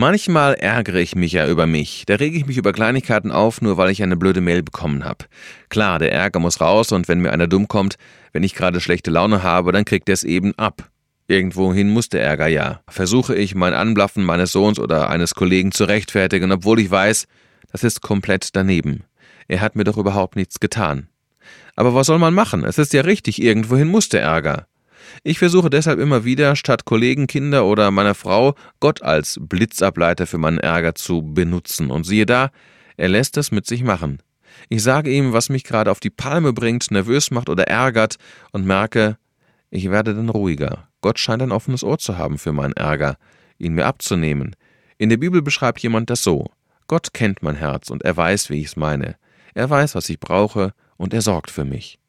Manchmal ärgere ich mich ja über mich. Da rege ich mich über Kleinigkeiten auf, nur weil ich eine blöde Mail bekommen habe. Klar, der Ärger muss raus und wenn mir einer dumm kommt, wenn ich gerade schlechte Laune habe, dann kriegt er es eben ab. Irgendwohin muss der Ärger ja. Versuche ich, mein Anblaffen meines Sohns oder eines Kollegen zu rechtfertigen, obwohl ich weiß, das ist komplett daneben. Er hat mir doch überhaupt nichts getan. Aber was soll man machen? Es ist ja richtig, irgendwohin muss der Ärger. Ich versuche deshalb immer wieder, statt Kollegen, Kinder oder meiner Frau, Gott als Blitzableiter für meinen Ärger zu benutzen. Und siehe da, er lässt es mit sich machen. Ich sage ihm, was mich gerade auf die Palme bringt, nervös macht oder ärgert und merke, ich werde dann ruhiger. Gott scheint ein offenes Ohr zu haben für meinen Ärger, ihn mir abzunehmen. In der Bibel beschreibt jemand das so: Gott kennt mein Herz und er weiß, wie ich es meine. Er weiß, was ich brauche und er sorgt für mich.